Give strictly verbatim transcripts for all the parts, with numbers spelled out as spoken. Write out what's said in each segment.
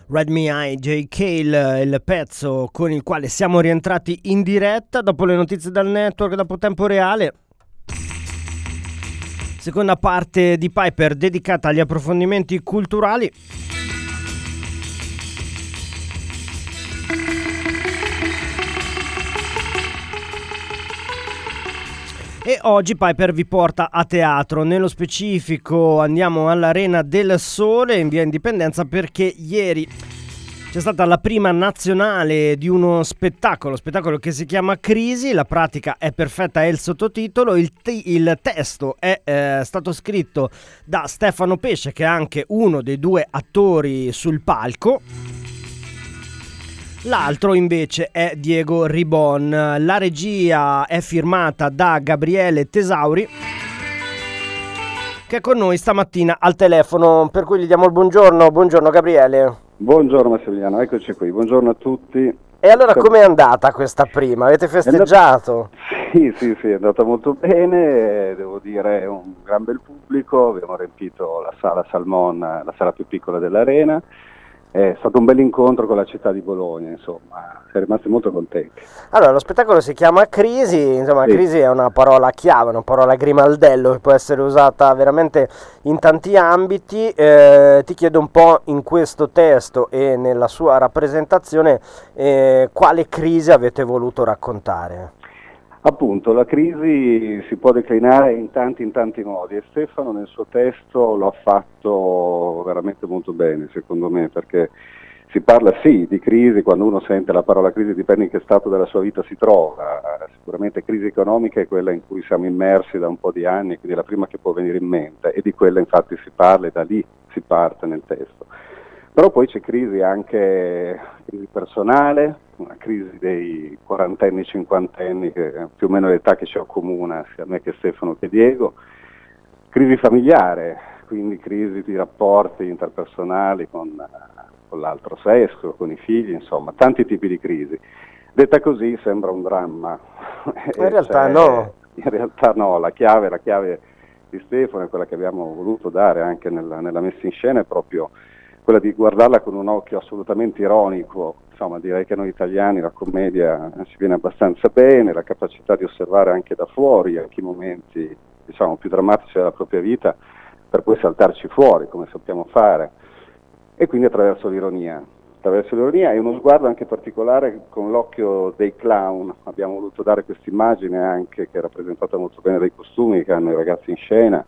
Red Me Eye, J. Cale, il pezzo con il quale siamo rientrati in diretta dopo le notizie dal network, dopo Tempo Reale. Seconda parte di Piper dedicata agli approfondimenti culturali. E oggi Piper vi porta a teatro, nello specifico andiamo all'Arena del Sole in via Indipendenza perché ieri c'è stata la prima nazionale di uno spettacolo, spettacolo che si chiama Crisi, la pratica è perfetta, è il sottotitolo, il, te- il testo è eh, stato scritto da Stefano Pesce che è anche uno dei due attori sul palco. L'altro invece è Diego Ribon. La regia è firmata da Gabriele Tesauri, che è con noi stamattina al telefono, per cui gli diamo il buongiorno. Buongiorno Gabriele. Buongiorno Massimiliano, eccoci qui, buongiorno a tutti. E allora com'è andata questa prima? Avete festeggiato? Sì, sì, sì, è andata molto bene, devo dire un gran bel pubblico, abbiamo riempito la sala Salmon, la sala più piccola dell'Arena. È stato un bel incontro con la città di Bologna, insomma, siamo rimasti molto contenti. Allora, lo spettacolo si chiama Crisi, insomma, Sì. Crisi è una parola chiave, una parola grimaldello che può essere usata veramente in tanti ambiti. Eh, ti chiedo un po' in questo testo e nella sua rappresentazione eh, quale crisi avete voluto raccontare? Appunto, la crisi si può declinare in tanti in tanti modi e Stefano nel suo testo lo ha fatto veramente molto bene, secondo me, perché si parla sì di crisi, quando uno sente la parola crisi dipende in che stato della sua vita si trova, sicuramente crisi economica è quella in cui siamo immersi da un po' di anni, quindi è la prima che può venire in mente e di quella infatti si parla e da lì si parte nel testo. Però poi c'è crisi anche crisi personale, una crisi dei quarantenni, cinquantenni, che è più o meno l'età che ci accomuna sia a me che Stefano che Diego, crisi familiare, quindi crisi di rapporti interpersonali con, con l'altro sesso, con i figli, insomma, tanti tipi di crisi. Detta così sembra un dramma. In realtà cioè, no. In realtà no, la chiave, la chiave di Stefano è quella che abbiamo voluto dare anche nella, nella messa in scena, è proprio quella di guardarla con un occhio assolutamente ironico. Insomma, direi che noi italiani la commedia ci viene abbastanza bene, la capacità di osservare anche da fuori anche i momenti, diciamo, più drammatici della propria vita, per poi saltarci fuori, come sappiamo fare, e quindi attraverso l'ironia. Attraverso l'ironia e uno sguardo anche particolare con l'occhio dei clown. Abbiamo voluto dare questa immagine anche che è rappresentata molto bene dai costumi che hanno i ragazzi in scena,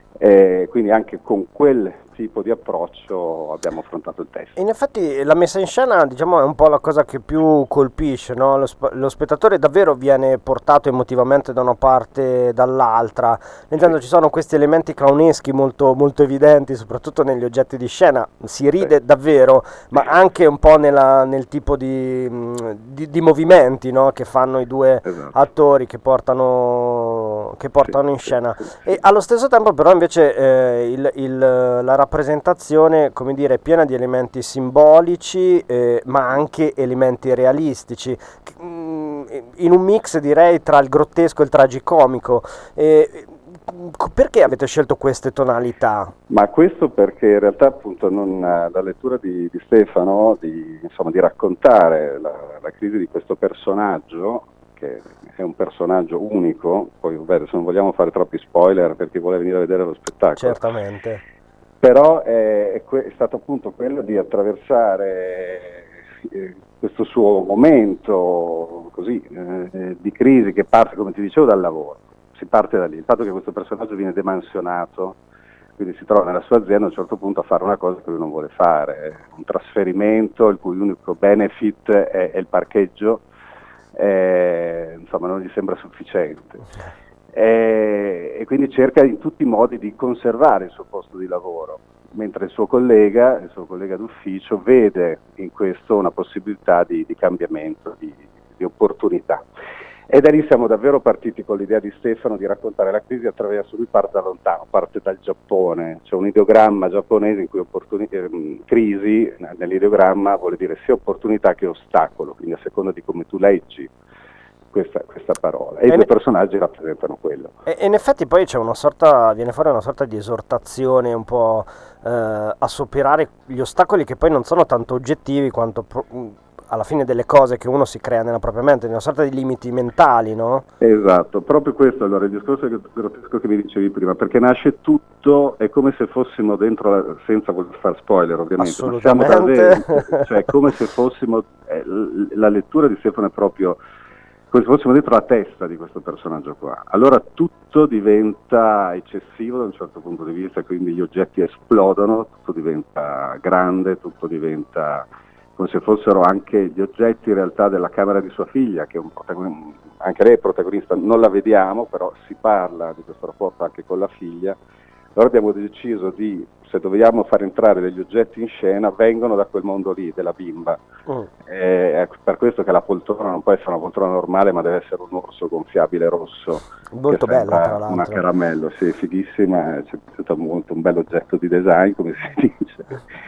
e quindi anche con quel tipo di approccio abbiamo affrontato il testo. In effetti la messa in scena, diciamo, è un po' la cosa che più colpisce, no? Lo, sp- lo spettatore davvero viene portato emotivamente da una parte e dall'altra, nel senso ci sono questi elementi clowneschi molto, molto evidenti, soprattutto negli oggetti di scena, si ride Sì. davvero, ma anche un po' nella, nel tipo di, di, di movimenti, no? Che fanno i due Esatto. attori che portano, che portano Sì, in scena. sì, sì, E sì. allo stesso tempo però invece eh, il, il, la rappresentazione, come dire, è piena di elementi simbolici eh, ma anche elementi realistici, che, mm, in un mix direi tra il grottesco e il tragicomico. Eh, perché avete scelto queste tonalità? Ma questo perché in realtà appunto non, la lettura di, di Stefano, di, insomma, di raccontare la, la crisi di questo personaggio, che è un personaggio unico, poi beh, adesso non vogliamo fare troppi spoiler per chi vuole venire a vedere lo spettacolo. Certamente. Però è, è, que- è stato appunto quello di attraversare eh, questo suo momento così eh, di crisi che parte, come ti dicevo, dal lavoro. Si parte da lì, il fatto che questo personaggio viene demansionato, quindi si trova nella sua azienda a un certo punto a fare una cosa che lui non vuole fare, un trasferimento il cui unico benefit è, è il parcheggio, eh, insomma non gli sembra sufficiente. E, e quindi cerca in tutti i modi di conservare il suo posto di lavoro, mentre il suo collega, il suo collega d'ufficio vede in questo una possibilità di, di cambiamento, di, di opportunità. E da lì siamo davvero partiti con l'idea di Stefano di raccontare la crisi attraverso, lui parte da lontano, parte dal Giappone, c'è un ideogramma giapponese in cui opportuni- eh, crisi nell'ideogramma vuole dire sia opportunità che ostacolo, quindi a seconda di come tu leggi questa, questa parola, e, e i due ne... personaggi rappresentano quello. E, e in effetti poi c'è una sorta, viene fuori una sorta di esortazione un po' eh, a superare gli ostacoli che poi non sono tanto oggettivi quanto pro, alla fine delle cose che uno si crea nella propria mente, una sorta di limiti mentali, no? Esatto, proprio questo allora il discorso grottesco che mi dicevi prima, perché nasce tutto, è come se fossimo dentro, la, senza voler far spoiler ovviamente, assolutamente, siamo dentro, cioè come se fossimo, eh, la lettura di Stefano è proprio come se fossimo dentro la testa di questo personaggio qua, allora tutto diventa eccessivo da un certo punto di vista, quindi gli oggetti esplodono, tutto diventa grande, tutto diventa come se fossero anche gli oggetti in realtà della camera di sua figlia, che è un protagonista, anche lei è protagonista, non la vediamo, però si parla di questo rapporto anche con la figlia. Allora abbiamo deciso di, se dobbiamo far entrare degli oggetti in scena, vengono da quel mondo lì, della bimba. Mm. È per questo che la poltrona non può essere una poltrona normale, ma deve essere un orso gonfiabile rosso. Molto bella, tra l'altro. Una caramello, sì, fighissima, c'è stato molto un bel oggetto di design, come si dice.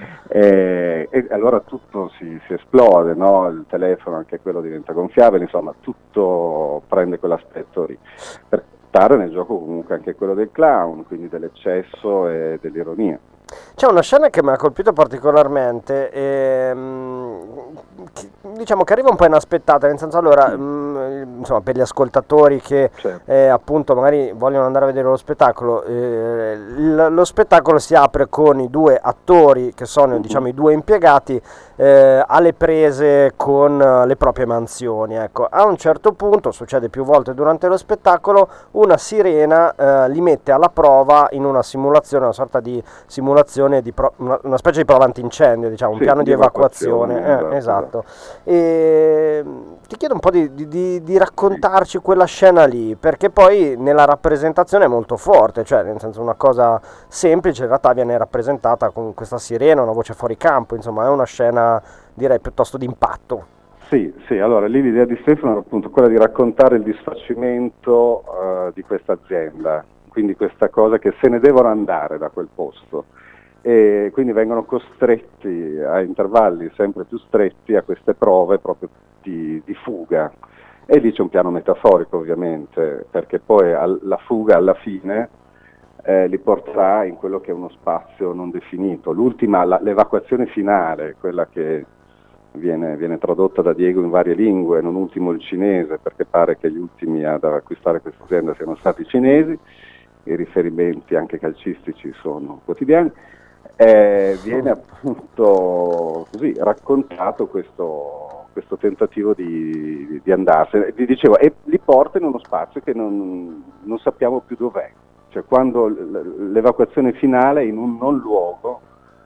E, e allora tutto si, si esplode, no? Il telefono, anche quello diventa gonfiabile, insomma, tutto prende quell'aspetto lì. Per stare nel gioco comunque anche quello del clown, quindi dell'eccesso e dell'ironia. C'è una scena che mi ha colpito particolarmente, ehm, che, diciamo che arriva un po' inaspettata, nel senso allora, mh, insomma, per gli ascoltatori che certo. eh, appunto magari vogliono andare a vedere lo spettacolo, eh, l- lo spettacolo si apre con i due attori che sono uh-huh. diciamo i due impiegati eh, alle prese con uh, le proprie mansioni. Ecco, a un certo punto, succede più volte durante lo spettacolo, una sirena eh, li mette alla prova in una simulazione, una sorta di simulazione Di pro, una, una specie di prova antincendio, diciamo, un sì, piano di, di evacuazione, evacuazione. Eh, esatto, esatto. E ti chiedo un po' di, di, di raccontarci sì. quella scena lì, perché poi nella rappresentazione è molto forte, cioè nel senso una cosa semplice in realtà viene rappresentata con questa sirena, una voce fuori campo, insomma è una scena direi piuttosto d'impatto. Sì, sì, allora lì l'idea di Stefano era appunto quella di raccontare il disfacimento uh, di questa azienda, quindi questa cosa che se ne devono andare da quel posto. E quindi vengono costretti a intervalli sempre più stretti a queste prove proprio di, di fuga, e lì c'è un piano metaforico ovviamente, perché poi al, la fuga alla fine eh, li porterà in quello che è uno spazio non definito. L'ultima, la, l'evacuazione finale, quella che viene, viene tradotta da Diego in varie lingue, non ultimo il cinese, perché pare che gli ultimi ad acquistare questa azienda siano stati i cinesi, i riferimenti anche calcistici sono quotidiani. Eh, viene appunto così raccontato questo, questo tentativo di, di andarsene. Vi dicevo, e li porta in uno spazio che non, non sappiamo più dov'è, cioè quando l'evacuazione finale è in un non luogo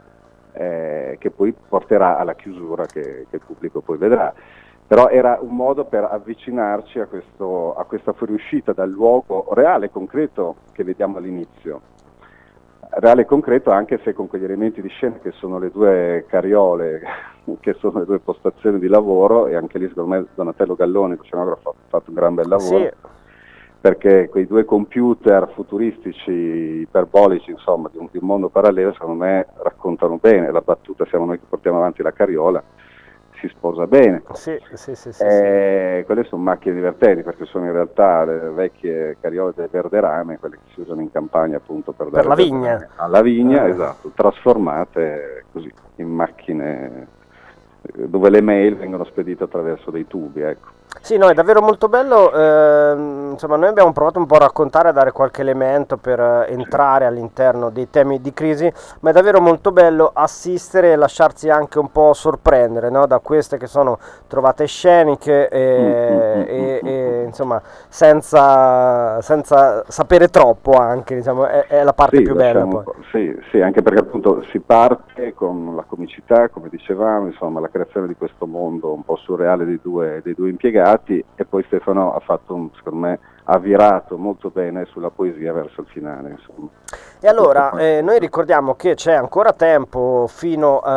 eh, che poi porterà alla chiusura che, che il pubblico poi vedrà. Però era un modo per avvicinarci a, questo, a questa fuoriuscita dal luogo reale, concreto che vediamo all'inizio. Reale e concreto anche se con quegli elementi di scena che sono le due carriole, che sono le due postazioni di lavoro, e anche lì secondo me Donatello Galloni, il scenografo, ha fatto un gran bel lavoro, sì. Perché quei due computer futuristici, iperbolici, insomma, di un, di un mondo parallelo, secondo me raccontano bene, la battuta siamo noi che portiamo avanti la carriola, si sposa bene. Sì, sì, sì, sì, eh, sì. Quelle sono macchine divertenti perché sono in realtà le vecchie carriole del verderame, quelle che si usano in campagna appunto per, per la vigna. Alla vigna, eh. esatto, trasformate così in macchine dove le mail vengono spedite attraverso dei tubi, ecco. Sì, no, è davvero molto bello, eh, insomma noi abbiamo provato un po' a raccontare, a dare qualche elemento per eh, entrare all'interno dei temi di crisi, ma è davvero molto bello assistere e lasciarsi anche un po' sorprendere, no? Da queste che sono trovate sceniche e, e, e insomma senza, senza sapere troppo anche, diciamo, è, è la parte sì, più bella poi. Sì, sì, anche perché appunto si parte con la comicità, come dicevamo, insomma la creazione di questo mondo un po' surreale dei due, dei due impiegati, e poi Stefano ha fatto, un, secondo me, ha virato molto bene sulla poesia verso il finale, insomma. E allora eh, noi ricordiamo che c'è ancora tempo fino eh,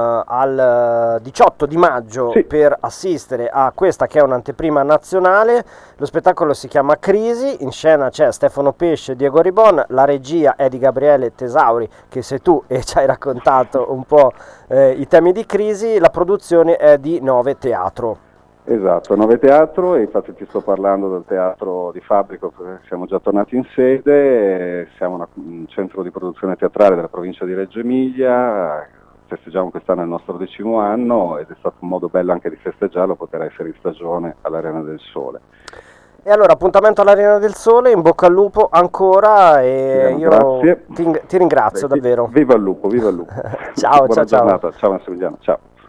al diciotto di maggio sì. per assistere a questa che è un'anteprima nazionale. Lo spettacolo si chiama Crisi, in scena c'è Stefano Pesce e Diego Ribon, la regia è di Gabriele Tesauri, che sei tu e ci hai raccontato un po' eh, i temi di crisi, la produzione è di Nove Teatro. Esatto, Nove Teatro, e infatti ti sto parlando del teatro di Fabbrico, perché siamo già tornati in sede, siamo una, un centro di produzione teatrale della provincia di Reggio Emilia, festeggiamo quest'anno il nostro decimo anno ed è stato un modo bello anche di festeggiarlo, poter essere in stagione all'Arena del Sole. E allora, appuntamento all'Arena del Sole, in bocca al lupo ancora e io Grazie. ti, ti ringrazio Beh, davvero. Viva il lupo, viva il lupo. Ciao, Buona ciao, ciao. giornata, ciao Massimiliano, ciao.